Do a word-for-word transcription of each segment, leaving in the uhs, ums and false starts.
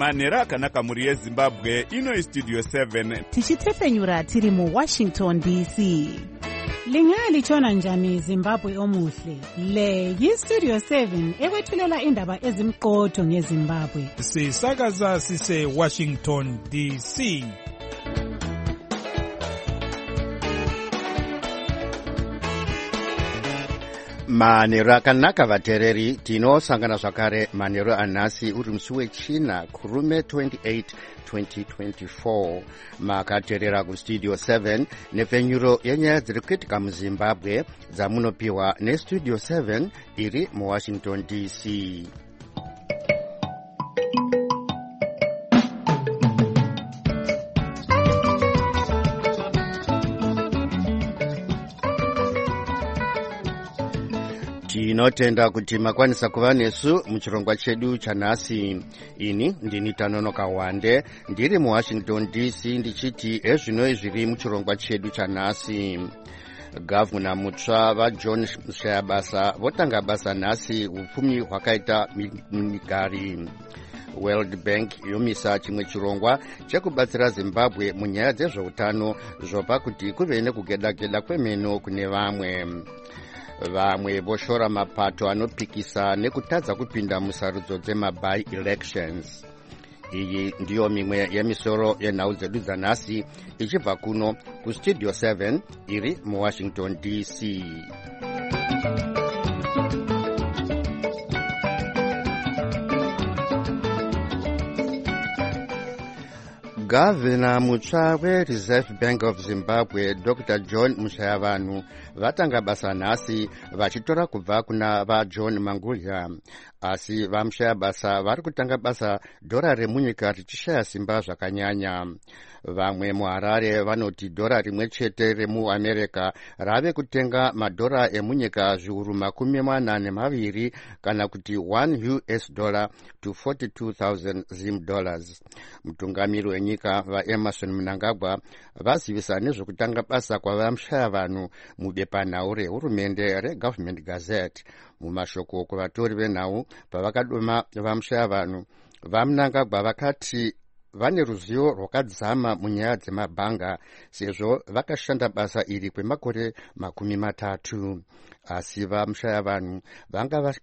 manhero akanaka mhuri yezimbabwe. Ino istudio seven tichitefenyura tiri muwashington D C. Lingalitshona njani Zimbabwe omuhle? Le yistudio seven ekwethulela indaba ezimqotho ngeZimbabwe. Sisakaza sise Washington D C. Manhero akanaka vatereri, tinosangana zvakare manhero anhasi uri musi wechina kurume twenty-eight twenty twenty-four. Makaterera kustudio seven nepfenyuro yenyaya dziri kuitika muZimbabwe dzamunopiwa nestudio seven iri muWashington D C. Tinotenda kuti makwanisa kuva nesu muchirongwa chedu chanhasi. Ini ndini Tanonoka Wande ndiri muWashington D C ndichiti ezvino zviri muchirongwa chedu chanhasi. Gavana mutsva vaJohn Shayabasa votanga basa nhasi upfumi hwakaita migari. World Bank yomisa chimwe chirongwa chekubatsira Zimbabwe munyaya dzezveutano zvopa kuti kuve nekugedageda kwemeno kune vamwe. Vamwe voshora mapato anopikisa nekutadza kupinda musarudzo dzemaby elections. Iyi ndiyo mimwe yemisoro yenhau dzedu dzanhasi ichibva kuno kustudio seven iri muWashington D C. Gavana mutsva weReserve Bank of Zimbabwe Doctor John Mushayavanhu vatanga basa nhasi vachitora kubva kuna vaJohn Mangulya. Asi vamushayabasa vari kutanga basa dhora remunyika richishaya simba zvakanyanya. Vamwe muHarare vanoti dhora rimwe chete remuAmerica rave kutenga madhora emunyika zviuru makumi mana nemaviri kana kuti one U S dollar to forty-two thousand Zim dollars. Mutungamiri wenyika vaEmerson Mnangagwa vazivisa nezvekutanga basa kwavamushayavanhu mubepanhau rehurumende reGovernment Gazette. Mumashoko kuvatori venhau pavakadoma vamushayavanhu, vaMnangagwa vakati vane ruzivo rwakadzama munyaya dzemabhanga sezvo vakashanda basa iri kwemakore makumi matatu. Asi vamushayavanhu vanga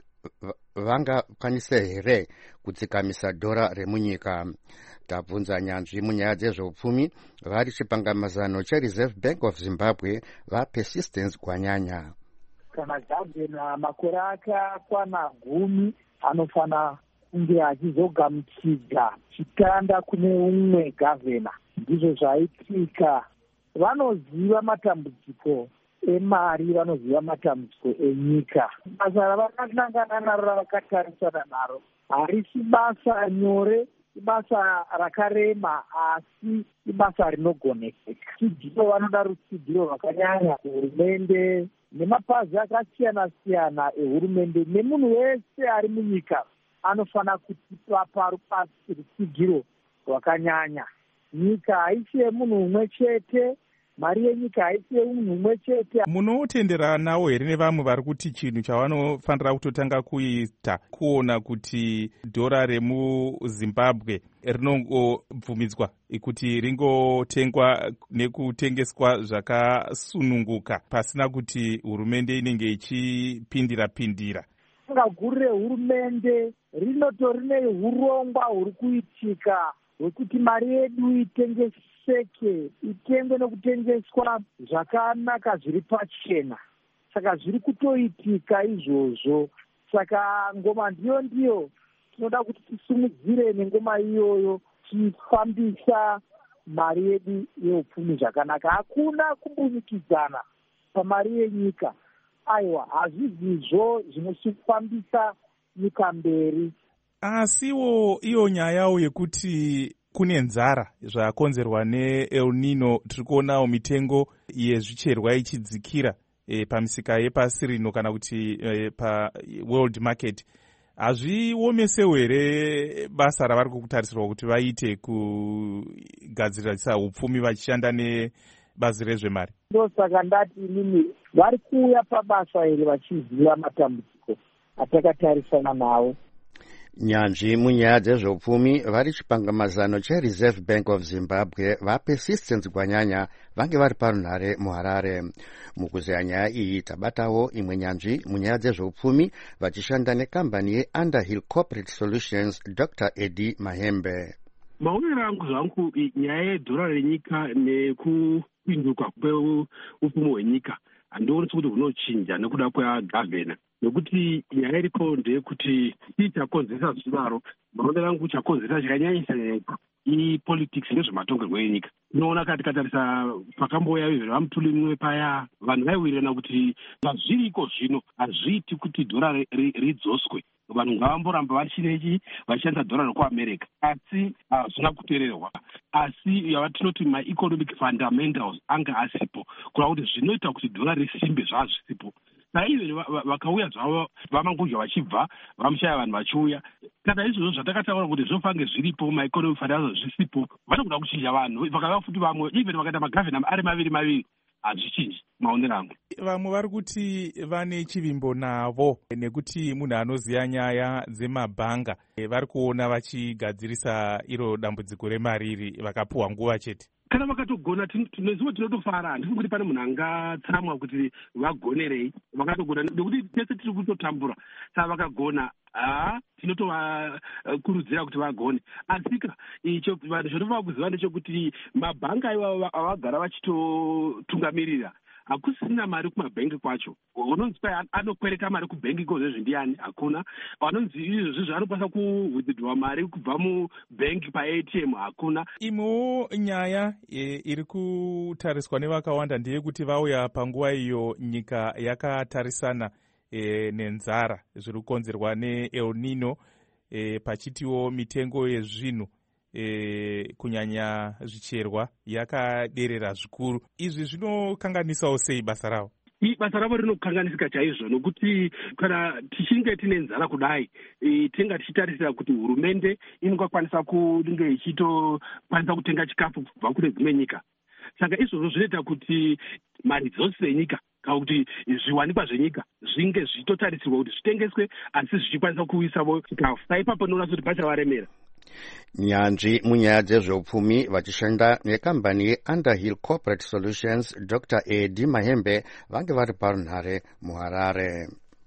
vangakwanisa here kudzikamisa dhora remunyika? Tabvunza nyanzvi munyaya dzezveupfumi vari chipangamazano cheReserve Bank of Zimbabwe vaPersistence Gwanyanya. Kana gavana makore akakwana gumi anofana kunge achizogamuchidza chitanda kune umwe gavana. Ndizvo zvaitika. Vanoziva matambudziko emari, vanoziva matambudziko enyika. Basa ravakasangana naro, ravakatarisana naro, harisi basa nyore, ibasa rakarema, asi ibasa rinogonekeka. Rutsigiro, vanoda rutsigiro rwakanyanya kuhurumende nemapazi akasiyana siyana ehurumende nemunhu wese ari munyika anofana kuti papa rutsigiro rwakanyanya. Nyika haisi yemunhu umwe chete, mari yenyika haisi yemunhu umwe chete. Munotenderanawo here nevamwe vari kuti chinhu chavanofanira kutotanga kuita kuona kuti dhora remuZimbabwe rinongobvumidzwa kuti ringotengwa nekutengeswa zvakasununguka pasina kuti hurumende inenge ichipindira pindira? Guru rehurumende rinotori neurongwa huri kuitika hwekuti mari yedu itengeseke, itengwe nekutengeswa zvakanaka zviri pachena. Saka zviri kutoitika izvozvo. Saka ngoma ndiyo ndiyo tinoda kuti tisumudzire nengoma iyoyo, tifambisa mari yedu yeupfumi zvakanaka. Hakuna kumbunikidzana pamari yenyika. Aiwa, hazvizvizvo zvinofambisa nyika mberi. Asiwo iyo nyayawo yekuti kune nzara zvakonzerwa neEl Nino, tiri kuonawo mitengo yezvicherwa ichidzikira e, pamisika yepasi rino kana kuti e, paworld market. Hazviomesewo here basa ravari kutarisirwa kuti vaite kugadzirisa upfumi vachishanda nebazi rezvemari? Ndosaka ndati inini vari kuuya pabasa iri vachiziva matambudziko atakatarisana nawo. nyanzvi munyaya dzezveupfumi vari chipangamazano chereserve bank of zimbabwe vapersistence gwanyanya vange vari parunhare muharare. mukuzeya nyaya iyi tabatawo imwe nyanzvi munyaya dzezveupfumi vachishanda nekambani yeUnderhill Corporate Solutions Dr Eddie Mahembe. maonero angu zvangu nyaya yedhora renyika nekupinduka kweupfumi hwenyika handionesi kuti hunochinja nekuda kwegavhena, nekuti nyaya iripo ndeyekuti ii chakonzeresa zvidaro. maonero angu chakonzeresa chakanyanyisa nyika ipolitics nezvematongerwo enyika. tinoona kati katarisa pakambouya vamutuli mumwe paya vanhu vaiwirirana kuti zvazviriko zvino hazviiti kuti dhora ridzoswe, vanhu ngavamboramba vachinechi vachishandisa dhora rekuamerica, asi hazvina kuteererwa. asi yavatinoti maeconomic fundamentals anga asipo kuva kuti zvinoita kuti dhora risimbe zvazvisipo. saizvo vakauya zvavo vamangudya vachibva vamushaya vanhu vachiuya, kana izvozvo zvatakataura kuti zvofange zviripo maeconomic fundamentals zvisipo vanokuda kuchinja vanhu vakava futi vamwe even vakaita magavhena ari maviri maviri hazvichinji maonero angu. vamwe vari kuti vane chivimbo navo nekuti munhu anoziva nyaya dzemabhanga vari kuona vachigadzirisa iro dambudziko remari iri vakapuhwa nguva chete. kana vakatogona nezivo tinotofara, handifungi kuti pane munhu angatsamwa kuti vagonerei. vakatogona nekuti tese tiri kutotambura, saka vakagona haa tinotovakurudzira kuti vagone. asika icho vanhu zvatofaa kuziva ndechekuti mabhanga iwavo avagara vachitotungamirira hakusina mari kumabhengi kwacho. unonzi kwai anokwereta mari kubhengi iko zvezvi ndiani? hakuna. vanonzi izvozvo anokwanisa kuwithdraw mari kubva mubhengi paA T M? hakuna. imwewo nyaya e, iri kutariswa nevakawanda ndeyekuti vauya panguva iyo nyika yakatarisana e, nenzara zviri kukonzerwa neEl Nino, e, pachitiwo mitengo yezvinhu E, kunyanya zvicherwa yakaderera zvikuru. izvi zvinokanganisawo sei basa ravo? basa ravo rinokanganisika chaizvo, nokuti kana tichinge tine nzara kudai e, tinga tichitarisira kuti hurumende inokwanisa kunge ichitokwanisa kutenga chikafu kubva kune dzimwe nyika. saka izvozvo zvinoita kuti mari dzose dzenyika kana kuti zviwanikwa zvenyika zvinge zvichitotarisirwa kuti zvitengeswe asi zvichikwanisa kuisavo chikafu. saipapo noona kuti pachavaremera. nyanzvi munyaya dzezveupfumi vachishanda nekambani yeUnderhill Corporate Solutions Dr Eddie Mahembe vange vari parunhare muharare.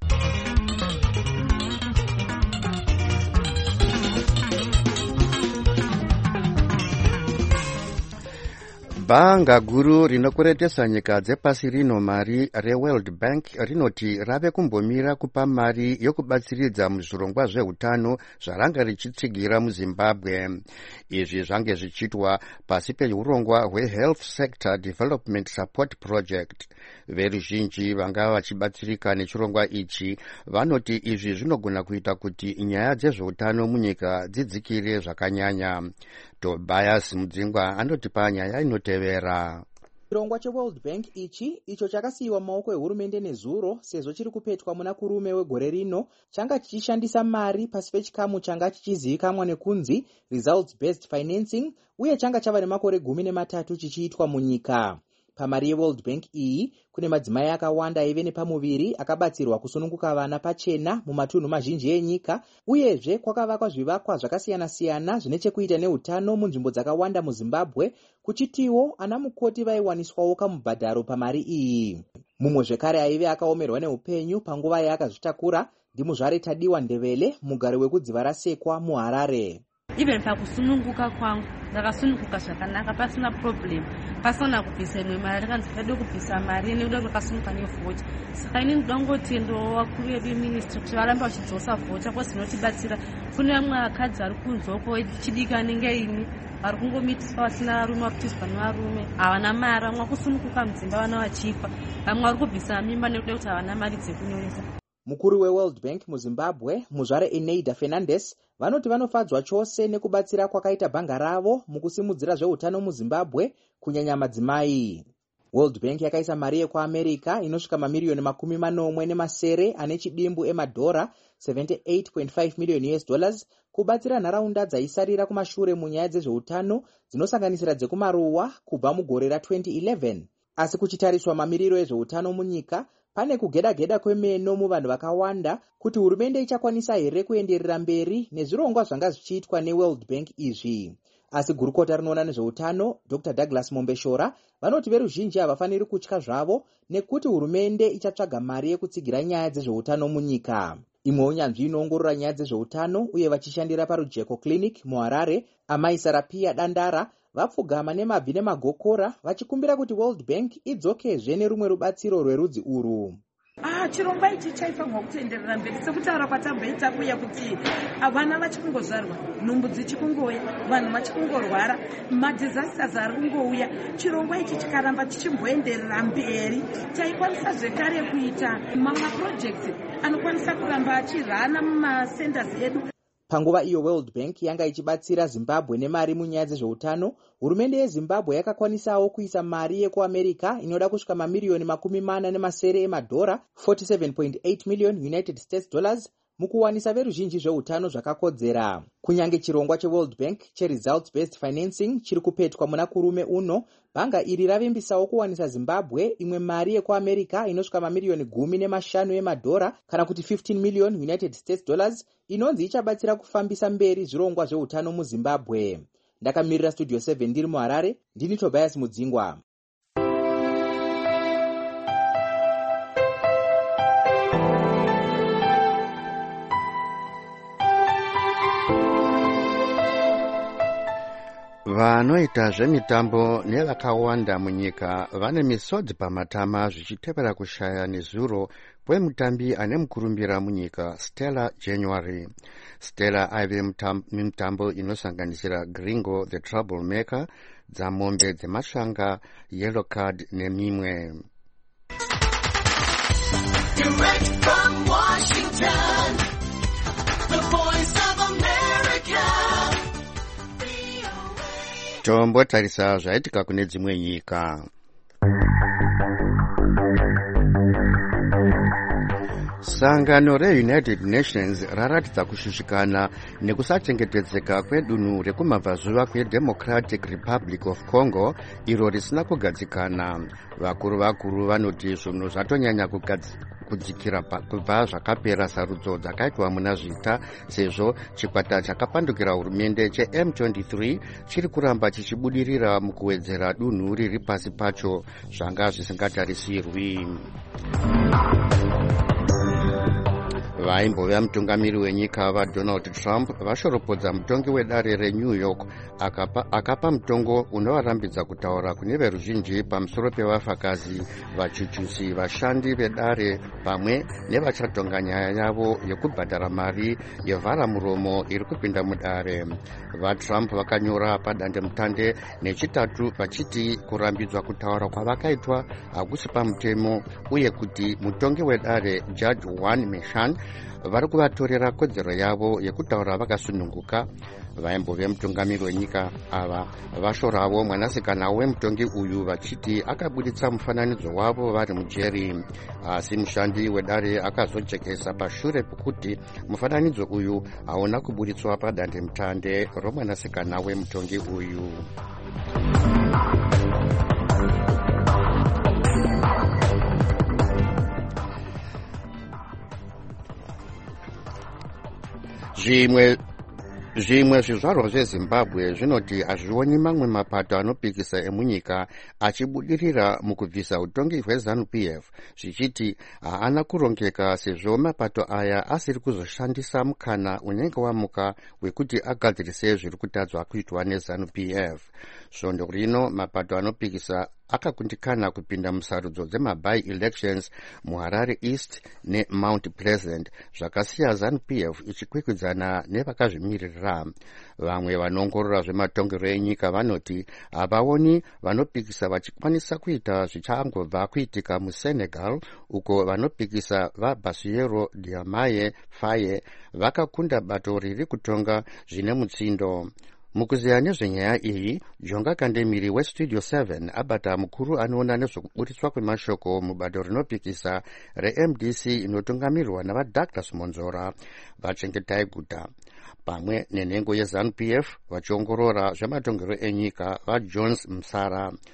bhanga guru rinokweretesa nyika dzepasi rino mari reWorld Bank rinoti rave kumbomira kupa mari yokubatsiridza muzvirongwa zveutano zvaranga richitsigira muZimbabwe. izvi zvange zvichiitwa pasi peurongwa hweHealth Sector Development Support Project. veruzhinji vanga vachibatsirika nechirongwa ichi vanoti izvi zvinogona kuita kuti nyaya dzezveutano munyika dzidzikire zvakanyanya. Tobias Mudzingwa anotipa nyaya inotevera. chirongwa cheWorld Bank ichi icho chakasiyiwa mumaoko ehurumende nezuro sezvo chiri kupetwa muna kurume wegore rino changa chichishandisa mari pasi pechikamu changa chichizivikanwa nekunzi results based financing, uye changa chava nemakore gumi nematatu chichiitwa munyika. pamari yeWorld Bank iyi kune madzimai akawanda aive nepamuviri akabatsirwa kusununguka vana pachena mumatunhu mazhinji enyika, uyezve kwakavakwa zvivakwa zvakasiyana-siyana zvine chekuita neutano munzvimbo dzakawanda muZimbabwe, kuchitiwo ana mukoti vaiwaniswawo kamubhadharo pamari iyi. mumwe zvekare aive akaomerwa neupenyu panguva yaakazvitakura ndimuzvare Tadiwa Ndebele, mugari wekudziva rasekwa muHarare. even pakusununguka kwangu ndakasununguka zvakanaka pasina problem, pasina kubvisa imwe mari kana ndikade kubvisa mari nekuda kwakasununguka nevhocha. saka ini ndoda ngoti ndo vakuru vedu ministry kuti varambe vachidzosa vhocha kwa zvinotibatsira. kune vamwe vakadzi vari kunzoko chidika nenge ini vari kungomitiswa vasina varume vakutiswa nevarume havana mari, vamwe vakusununguka mudzimba vana vachifa, vamwe vari kubvisa mimba nekuda kuti havana mari dzekunyoresa. mukuru weWorld Bank muZimbabwe muzvare Eneida Fernandes vanoti vanofadzwa chose nekubatsira kwakaita bhanga ravo mukusimudzira zveutano muZimbabwe kunyanya madzimai. World Bank yakaisa mari yekuAmerica inosvika mamiriyoni makumi manomwe nemasere ane chidimbu emadhora seventy-eight point five million U S dollars kubatsira nharaunda dzaisarira kumashure munyaya dzezveutano dzinosanganisira dzekumaruwa kubva mugore ra twenty eleven. asi kuchitariswa mamiriro ezveutano munyika pane kugeda-geda kwemeno muvanhu vakawanda kuti hurumende ichakwanisa here kuenderera mberi nezvirongwa zvanga zvichiitwa neworld bank izvi. Asi gurukota rinoona nezveutano Dr Douglas Mombeshora vanoti veruzhinji havafaniri kutya zvavo nekuti hurumende ichatsvaga mari yekutsigira nyaya dzezveutano munyika. Imwe unyanzvi inoongorora nyaya dzezveutano uye vachishandira parujeko clinic muHarare, Amai Sarapia Dandara vapfugama nemabvi nemagokora vachikumbira kuti World Bank idzokezve nerumwe rubatsiro rwerudzi urwu. Ah, chirongwa ichi chaifanirwa kutenderera mberi sekutaura kwatamboita kuya kuti vana vachikungozvarwa, nhumbu dzichikungoya, vanhu vachikungorwara, madhizasters ari kungouya. Chirongwa ichi chikaramba chichimboenderera mberi, taikwanisa zvekare kuita mamwe projects anokwanisa kuramba achirana mumasenders edu. Panguva iyo World Bank yanga ichibatsira Zimbabwe nemari munyaya dzezveutano, hurumende yeZimbabwe yakakwanisawo kuisa mari yekuAmerica inoda kusvika mamiliyoni makumi mana nemasere emadhora forty-seven point eight million United States dollars mukuwanisa veruzhinji zveutano zvakakodzera. Kunyange chirongwa cheWorld Bank cheresults based financing chiri kupetwa muna kurume uno, bhanga iri ravimbisawo kuwanisa Zimbabwe imwe mari yekuAmerica inosvika mamiliyoni gumi nemashanu emadhora kana kuti fifteen million United States dollars inonzi ichabatsira kufambisa mberi zvirongwa zveutano muZimbabwe. Ndakamirira Studio seven ndiri muHarare, ndini Tobias Mudzingwa. vanoita zvemitambo nevakawanda munyika vane misodzi pamatama zvichitevera kushaya nezuro kwemutambi ane mukurumbira munyika Stella January. Stella aive mumitambo inosanganisira Gringo the Troublemaker, dzamombe dzemashanga, Yellow Card nemimwe. Direct from Washington, the voice of America. Tombotarisa zvaitika kune dzimwe nyika. Sangano reUnited Nations raratidza kushushikana nekusachengetedzeka kwedunhu rekumabvazuva kweDemocratic Republic of Congo iro risina kugadzikana. Vakuru vakuru vanoti zvinhu zvatonyanya kudzikira kubva zvakapera sarudzo dzakaitwa muna zvita, sezvo chikwata chakapandukira hurumende cheM twenty-three chiri kuramba chichibudirira mukuwedzera dunhu riri pasi pacho zvanga zvisingatarisirwi. Vaimbova mutungamiri wenyika vaDonald Trump vashoropodza mutongi wedare reNew York akapa, akapa mutongo unovarambidza kutaura kune veruzhinji pamusoro pevafakazi, vachuchusi, vashandi vedare pamwe nevachatonga nyaya yavo yekubhadhara mari yevhara muromo iri kupinda mudare. VaTrump vakanyora padandemutande nechitatu vachiti kurambidzwa kutaura kwavakaitwa hakusi pamutemo uye kuti mutongi wedare Judge Juan Merchan vari kuvatorera kodzero yavo yekutaura vakasununguka. Vaimbove mutungamiri wenyika ava vashorawo mwanasikana wemutongi uyu vachiti akabuditsa mufananidzo wavo vari mujeri, asi mushandi wedare akazojekesa pashure pekuti mufananidzo uyu hauna kubuditswa padandemutande romwanasikana wemutongi uyu. Zvimwe zvimwe zvizvarwa zveZimbabwe zvinoti hazvioni mamwe mapato anopikisa emunyika achibudirira mukubvisa utongi hweZANU-P F, zvichiti haana kurongeka sezvo mapato aya asiri kuzoshandisa mukana unenge wamuka wekuti agadzirise zviri kutadzwa kuitwa neZANU-P F. Svondo rino mapato anopikisa akakundikana kupinda musarudzo dzemaby elections muHarare East neMount Pleasant, zvakasiya ZANU-P F ichikwikwidzana nevakazvimiririra. Vamwe vanoongorora zvematongero enyika vanoti havaoni vanopikisa vachikwanisa kuita zvichangobva kuitika muSenegal, uko vanopikisa vaBassirou Diomaye Faye vakakunda bato riri kutonga zvine mutsindo. Mukuziya nezvenyaya iyi, Jonga Kandemiri weStudio seven abata mukuru anoona nezvekuburitswa kwemashoko mubato rinopikisa reM D C inotungamirwa navaDouglas Monzora vachengetai guta, pamwe nenhengo yeZANU-P F vachiongorora zvematongero enyika vaJones Msara.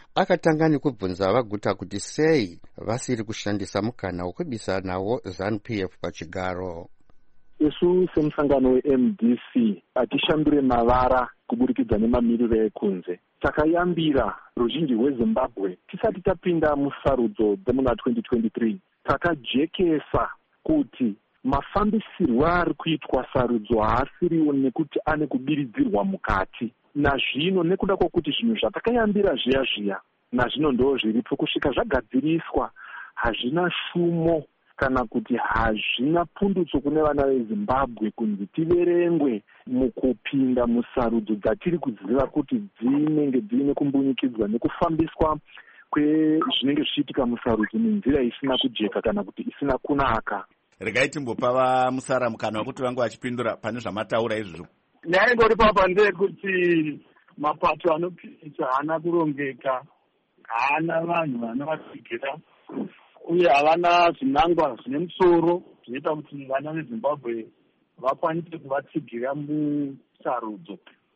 akatanga nekubvunza vaguta kuti sei vasiri kushandisa mukana wekuisa nawo ZANU P F pachigaro. Isu semusangano we-M D C atishambire mavara kuburikidza nemamiriro ekunze. Takayambira ruzhinji rweZimbabwe tisati tapinda musarudzo dzemuna twenty twenty-three. Takajekesa kuti mafambisirwo ari kuitwa sarudzo haasiriwo nekuti ane kubiridzirwa mukati. Nazvino nekuda kwokuti zvinhu zvatakayambira zviya zviya nazvino ndo zviripo kusvika zvagadziriswa hazvina shumo kana kuti hazvina pundutso kune vana veZimbabwe kunzi tiverengwe mukupinda musarudzo dzatiri kuziva kuti dzinenge dziine kumbunyikidzwa nekufambiswa kwezvinenge zvichiitika musarudzo nenzira isina kujeka kana kuti isina kunaka. Regai timbopa vamusara mukana wekuti vange vachipindura pane zvamataura izvozvo. Nyaya ingori papa ndeyekuti mapato anopisa haana kurongeka, haana vanhu vanovatsigira uye havana zvinangwa zvine musoro zvinoita kuti vana veZimbabwe vakwanise kuvatsigira musarudzo.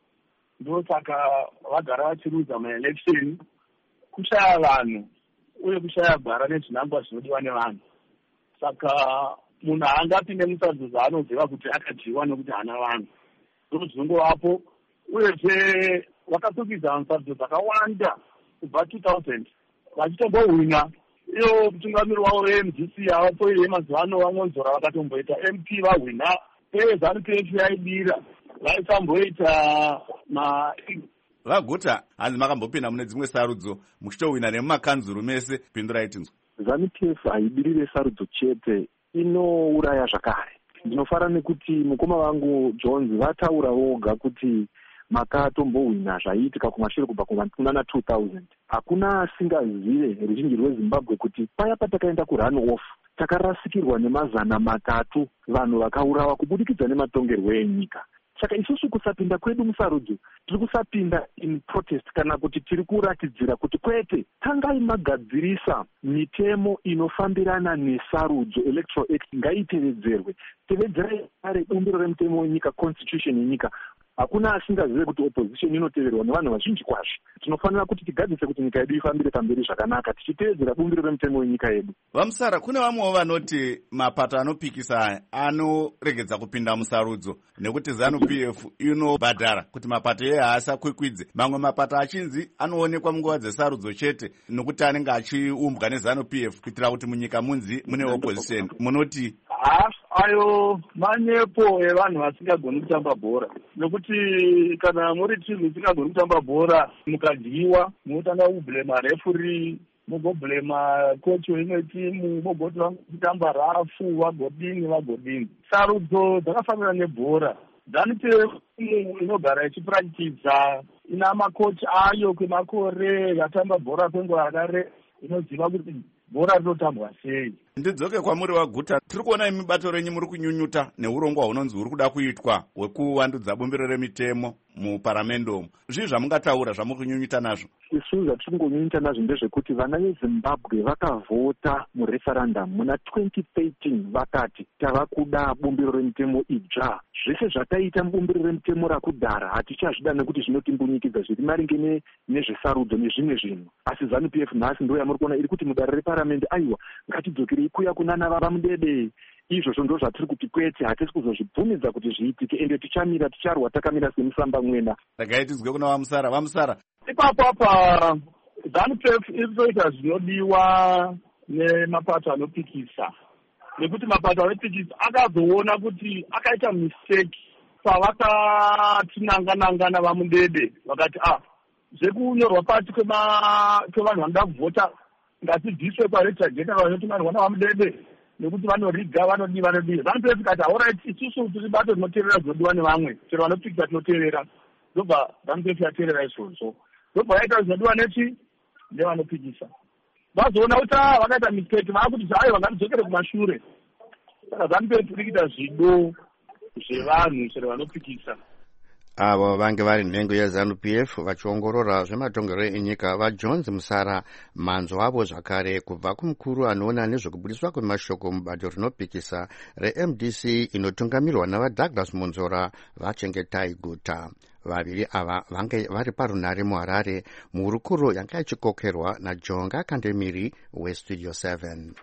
Ndosaka vagara vachirudza maelection, kushaya vanhu uye kushaya gwara nezvinangwa zvinodiwa nevanhu. Saka munhu haangapinde musarudzo dzaanoziva kuti akadyiwa nekuti haana vanhu. Ndizvo zvinongovapo, uyezve vakatsukidza musarudzo dzakawanda kubva two thousand vachitombohwina. Iyo mutungamiri wavo we-M D C havapoire mazuva ano vanonzora vakatomboita M P vahwina. Uye ZANU P F yaibira vaisamboita ma vaguta hanzi makambopinda mune dzimwe sarudzo muchitohwina nemumakanzuru mese. Pindurai tinzwa. ZANU P F haibirire sarudzo chete, inouraya zvakare. Ndinofara nekuti mukoma vangu Jones vataura voga kuti makatombohwina zvaiitika kumashure kubva kuna two thousand. Hakuna asingazive ruzhinji rweZimbabwe kuti paya patakaenda kurun off takarasikirwa nemazana matatu vanhu vakaurawa kubudikidza nematongerwo enyika. Saka isusu kusapinda kwedu musarudzo tiri kusapinda in protest kana kuti tiri kuratidzira kuti kwete tangai magadzirisa mitemo inofambirana nesarudzo electoral act ngaitevedzerwe. Tevedzerai kare bumbiro remutemo wenyika, constitution yenyika. Hakuna asingazive kuti opposition inoteverwa nevanhu vazhinji kwazvo. Tinofanira kuti tigadzise kuti nyika yedu ifambire pamberi zvakanaka tichitevedzera bumbiro remutemo wenyika yedu. Vamusara, kune vamwewo vanoti mapato anopikisa anoregedza kupinda musarudzo nekuti ZANU P F inobhadhara kuti mapato iye haasakwikwidze. Mamwe mapato achinzi anoonekwa munguva dzesarudzo chete nokuti anenge achiumbwa neZANU P F kuitira kuti munyika munzi mune opposition. Munoti ha ayo manyepo evanhu vasingagoni kutamba bhora, nokuti kana muri timu isingagoni kutamba bhora mukadyiwa munotanga kublema referee, mugoblema coach weimwe timu, mogoti vakutamba rafu vagodini vagodini. Sarudzo dzakafanana nebhora. ZANU P F inogara ichipractiza, ina makochi ayo kwemakore yatamba bhora kwenguva yakareba, inoziva kuti bhora rinotambwa sei. Ndidzoke kwamuri waguta, tiri kuona mibato renyu muri kunyunyuta neurongwa hunonzi huri kuda kuitwa hwekuvandudza bumbiro remitemo muparamende umu. Zvii zvamungataura zvamuri kunyunyuta nazvo? Isu zvatiri kungonyunyuta nazvo ndezvekuti vana veZimbabwe vakavhota mureferendum muna twenty thirteen vakati tava kuda bumbiro remitemo idzva. Zvese zvataita bumbiro remitemo rakudhara hatichazvida nekuti zvinotimbunyikidza zviri maringe nezvesarudzo nezvimwe zvinhu. Asi ZANU P F nhasi ndo yamuri kuona iri kuti mudare reparamende aiwa ngatidzokere kuya kunana baba mudede. Izvozvo ndo zvatiri kuti kwete hatisi kuzozvibvumidza kuti zviitike ende tichamira ticharwa takamira semusamba mwena. Regai tizwe kuna Vamusara. Vamusara, ipapo apa ZANU P F iri kuita zvinodiwa nemapato anopikisa, nekuti mapato anopikisa akazoona kuti akaita mistake pavakatinanga-nangana vamudede vakati ah zvekunyorwa pasi kwevanhu vanoda kuvhota ngatibviswe paretajeta vanotunganirwa navamudede nekuti vanoriga vanodii vanodii. ZANU P F ikati alright isusu tiri bato rinoteerera zvinodiwa nevamwe, chero vanopikisa tinoteerera. Ndobva ZANU P F yateerera izvozvo, ndobva yaita zvinodiwa nechi nevanopikisa. Vazoona kuti vakaita mistake vaakuti zvayo vangatidzokere kumashure. Saka ZANU P F iri kuita zvido zvevanhu chero vanopikisa. avo vange vari nhengo yeZANU-P F vachiongorora zvematongerwo enyika vaJones Musara manzo avo zvakare kubva kumukuru anoona nezvekubudiswa kwemashoko mubato rinopikisa reM D C inotungamirwa navaDouglas Monzora vachengetai guta. Vaviri ava vange vari parunare muHarare muhurukuro yanga ichikokerwa naJonga Kandemiri weStudio seven.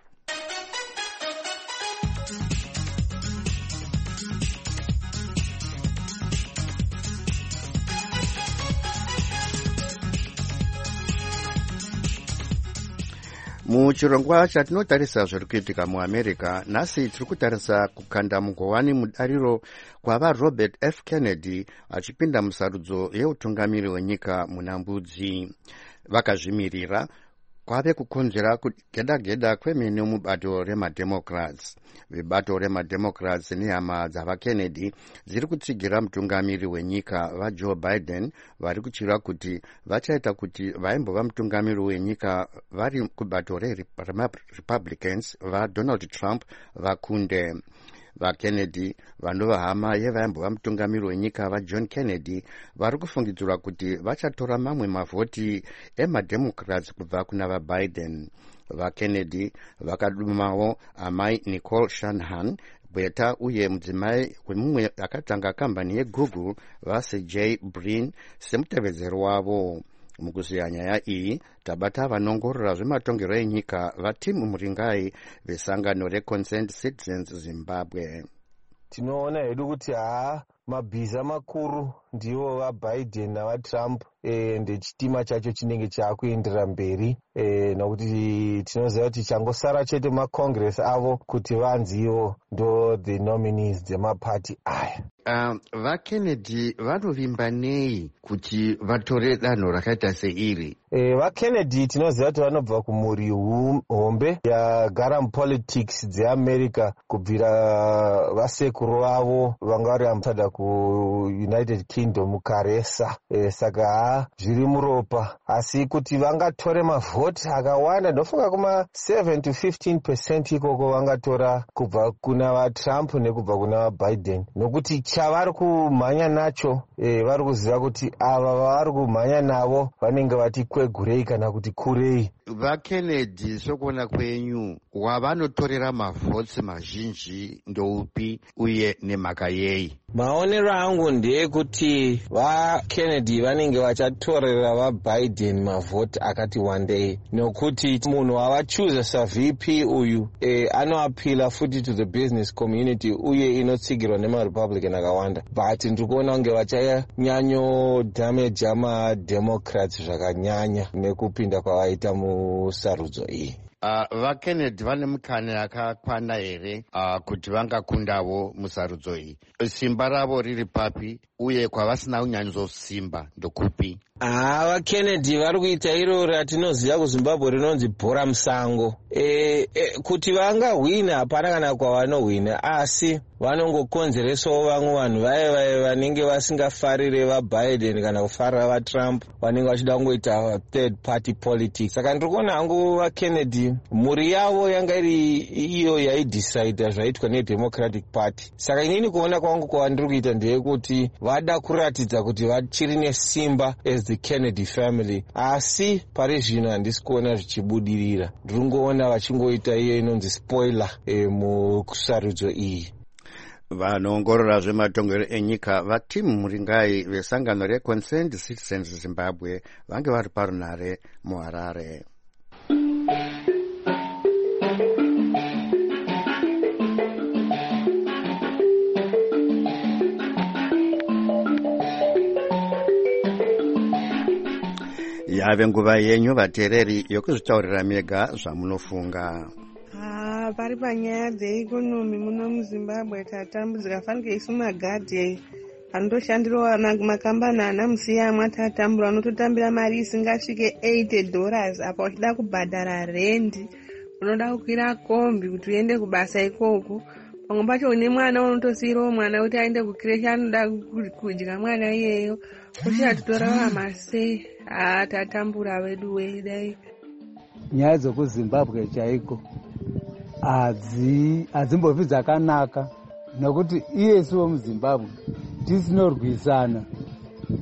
Muchirongwa chatinotarisa zviri kuitika muAmerica, nhasi tiri kutarisa kukanda mugowani mudariro kwava Robert F Kennedy achipinda musarudzo yeutungamiri hwenyika muna mbudzi. Vakazvimirira kwave kukonzera kugeda-geda kwemene mubato remademocrats. Vibato remademocrats nehama dzavaKennedy dziri kutsigira mutungamiri wenyika vaJoe Biden vari kuchira kuti vachaita kuti vaimbova mutungamiri wenyika vari kubato reRepublicans vaDonald Trump vakunde. VaKennedy vanova hama yevaimbova mutungamiri wenyika vaJohn Kennedy vari kufungidzirwa kuti vachatora mamwe mavhoti emademocrats kubva kuna vaBiden. VaKennedy vakadumawo amai Nicole Shanahan bweta uye mudzimai wemumwe akatanga kambani yeGoogle vaSergey Brin semutevedzeri wavo. Mukuziya nyaya iyi tabata vanongorora zvematongerwo enyika vatimu muringai vesangano reConsent Citizens Zimbabwe. Tinoona hedu kuti haa mabhiza makuru ndivo vaBiden navaTrump e, ndechitima chacho chinenge chaakuendera mberi e, nokuti tinoziva kuti changosara chete macongress avo kuti vanzivo ndo the nominees dzemapati aya. Uh, vaKennedy vanovimba nei kuti vatore danho rakaita seiri? E, vaKennedy tinoziva kuti vanobva kumhuri hombe yagara mupolitics dzeAmerica kubvira vasekuru vavo vanga vari ambassador kuUnited Kingdom karesa. E, saka haa zviri muropa, asi kuti vangatore mavhoti akawanda ndofunga kuma seven to fifteen percent ikoko vangatora kubva kuna vaTrump nekubva kuna vaBiden, nokuti chavari kumhanya nacho e, vari kuziva kuti ava vavari kumhanya navo vanenge vati kwegurei kana kuti kurei. VaKennedy sokuona kwenyu wavanotorera mavhotsi mazhinji ndoupi uye nemhaka yei? Maonero angu ndeyekuti vaKennedy vanenge vachatorera vaBiden mavhoti akati wandei, nokuti munhu wavachuza saV P uyu e, anoapila futi to the business community uye inotsigirwa nemaRepublican akawanda, but ndikuona kunge vachanyanyodhameja maDemocrats zvakanyanya nekupinda kwavaita musarudzo iyi. Uh, vaKennedy vane mukana yakakwana here uh, kuti vangakundavo musarudzo iyi? Simba ravo riri papi uye kwavasina unyanyosimba ndokupi? Ah, vaKennedy vari kuita iro ratinoziva kuZimbabwe rinonzi bhora musango. E, e, kuti vangahwina hapana kana kwavanohwina, asi vanongokonzeresawo vamwe vanhu vaye vaye vanenge vasingafarire vaBiden kana kufarira vaTrump, vanenge vachida kungoita third party politics. Saka ndiri kuona hangu vaKennedy mhuri yavo yanga iri iyo yaidecida zvaitwa neDemocratic Party. Saka inini kuona kwangu kwandiri kuita ndeyekuti vada kuratidza kuti vachiri nesimba as the Kennedy family, asi pari zvino handisi kuona zvichibudirira. Ndiri kungoona vachingoita iyo inonzi spoiler e, musarudzo iyi. Vanoongorora zvematongerwo enyika vatimu muringai vesangano reConsent Citizens Zimbabwe vange vari parunare muHarare. Yave nguva yenyu vateereri yokuzvitaurira mega zvamunofunga. Ah, pari panyaya dzeikonomi muno muZimbabwe tatambudzika, fanike isu magadhi anotoshandirawo makambani ana musiyamwa tatambura, anototambira mari isingasvike eighty dollars apa uchida kubhadhara rendi, unoda kukwira kombi kuti uende kubasa ikoko. Pamwe pacho une mwana unotosiyirawo mwana kuti aende kukireshi, anoda kudya mwana iyeyo, kuti atutorawo amasei. Ah, tatambura wedu weidai. Nyaya dzokuZimbabwe chaiko adzimbovi dzakanaka, nokuti iyesu muZimbabwe tisinorwisana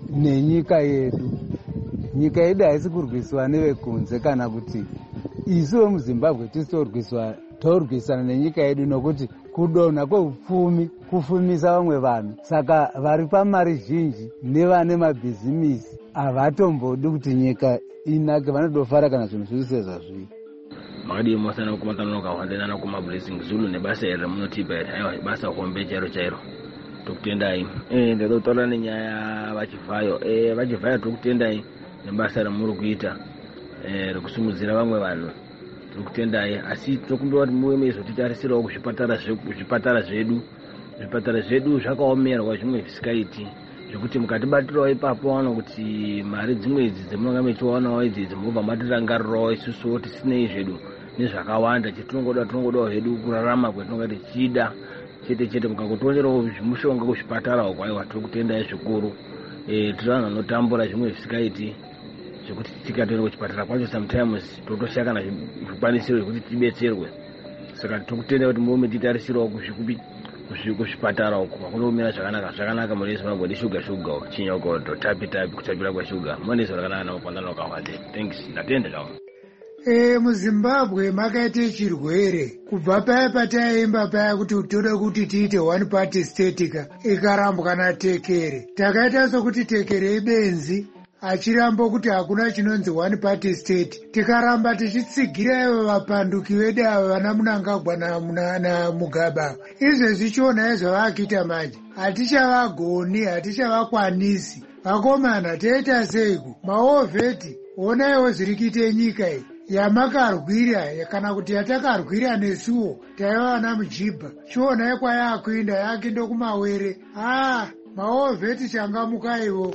nenyika yedu. Nyika yedu haisi kurwiswa nevekunze kana kuti isu vemuzimbabwe tisitorwiswa torwisana nenyika yedu nokuti kudonha kweupfumi kufumisa vamwe vanhu. Saka vari pamari zhinji nevane mabhizimisi havatombodi kuti nyika inake, vanotofara kana zvinhu zviri sezvazviri. Makadi mosana kumakanoka wandenana kuma blessing Zulu nebasa ere munotipa ere aiwa basa hombe chero chero tokutendai eh ndero tola nenyaya vachivhayo eh vachivhayo tokutendai nebasa ramuri kuita eh rekusumudzira vamwe vanhu tokutendai asi tokumbiwa kuti muwe mezotitarisirawo kuzvipatara zvipatara zvedu zvipatara zvedu zvakaomerwa zvimwe zvisikaiti zvekuti mukatibatirawo ipapo vano kuti mari dzimwe idzi dzemunonga mechiwanawo idzi dzimobva matirangarirawo isusuwo tisinei zvedu nezvakawanda chetinongoda tinongodawo hedu kurarama kwetinonga tichida chete chete mukangotonerawo zvimushonga kuzvipatara uko aiwa tiri kutendai zvikuru e, tiri vanhu vanotambura zvimwe zvisikaiti zvekuti tikatoenda kuchipatara kwacho sometimes totoshakana zvikwanisiro zvekuti tibetserwe. Saka tiri kutenda kuti muome titarisirawo kuzvipatara uko kwakunomira zvakanaka zvakanaka muri Zimbabwe ndishuga shuga chinyoko tapi tapi kutapira kweshuga mone zvakanaka naupandana ukawande. Thanks. Ndatenda nawo. E, muzimbabwe makaite chirwere kubva paya pataiimba paya kuti tode kuti tiite one party state ka ikarambwa natekere takaita sokuti tekere ibenzi achiramba kuti hakuna chinonzi one party state tikaramba tichitsigira ivo vapanduki vedu ava vana Munangagwa na Mugaba izvezvi chiona izvavakuita manje hatichavagoni hatichavakwanisi. Vakomana toita seiku maovheti onaiwo zviri kuite nyika iyi yamakarwira kana kuti yatakarwira nesuwo taiva vana Mujibha chionai kwayakuinda yakindo kumawere ah maovheti changamukaivo.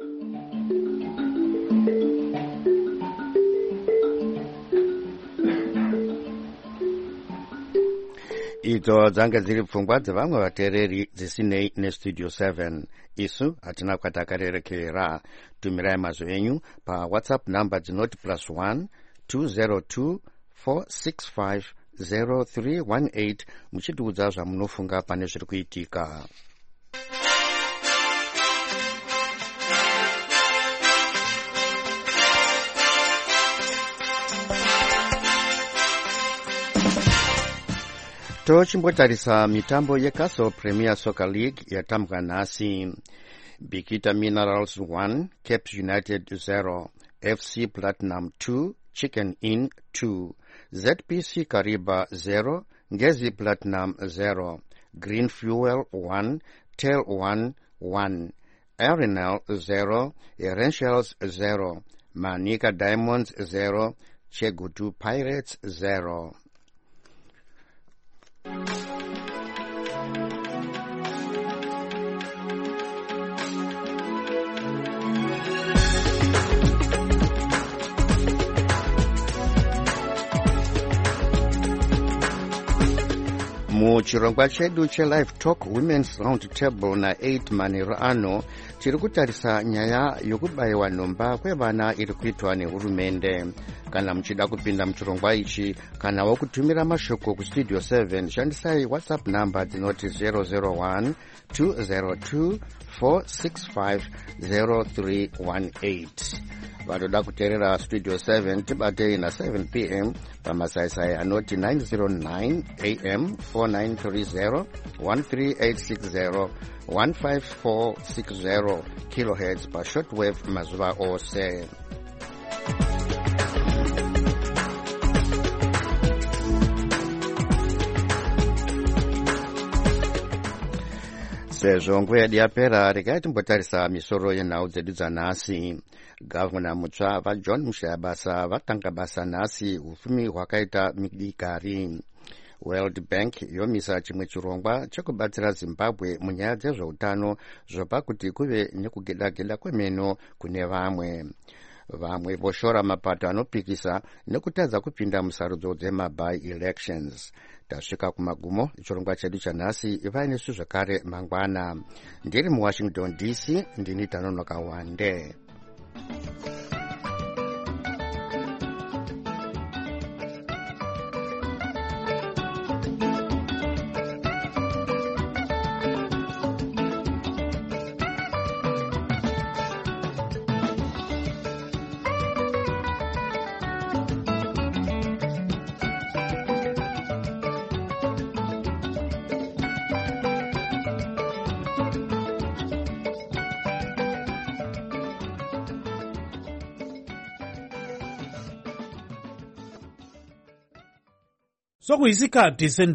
Idzo dzange dziri pfungwa dzevamwe vateereri dzisinei nestudio seven. Isu hatina kwatakarerekera. Tumirai mazwi enyu pa WhatsApp number dzinoti plus one two zero two four six five zero three one eight muchitiudza zvamunofunga pane zviri kuitika. Tochimbotarisa mitambo yeCastle Premier Soccer League yatambwa nhasi. Bikita Minerals one, Cape United zero, F C Platinum two, Chicken Inn two, Z P C Kariba zero, Ngezi Platinum zero, Green Fuel one, Tail one one, Arenal zero, Essentials zero, Manika Diamonds zero, Chegutu Pirates zero. Muchirongwa chedu chelive talk women's round table na eight manero ano tiri kutarisa nyaya yokubayiwa nhomba kwevana iri kuitwa nehurumende. Kana muchida kupinda muchirongwa ichi kana wokutumira mashoko kustudio seven shandisai WhatsApp number dzinoti zero zero one two zero two four six five zero three one eight. Vanoda kuteerera studio seven tibatei na seven p m pamasaisai anoti nine oh nine a m four nine three zero one three eight six zero one five four six zero kilohertz pa shortwave mazuva ose. Sezvo nguva yedu yapera regai timbotarisa misoro yenhau dzedu dzanhasi. Gavana mutsva vaJohn Mushayabasa vatanga basa nhasi upfumi hwakaita midikari. World Bank yomisa chimwe chirongwa chekubatsira Zimbabwe munyaya dzezveutano zvopa kuti kuve nekugedageda kwemeno kune vamwe. Vamwe voshora mapato anopikisa nekutadza kupinda musarudzo dzema-by-elections. Tasvika kumagumo chirongwa chedu chanhasi vainesu zvakare mangwana. Ndiri muWashington D C ndini Tanonoka Wande. sokuyisikhathi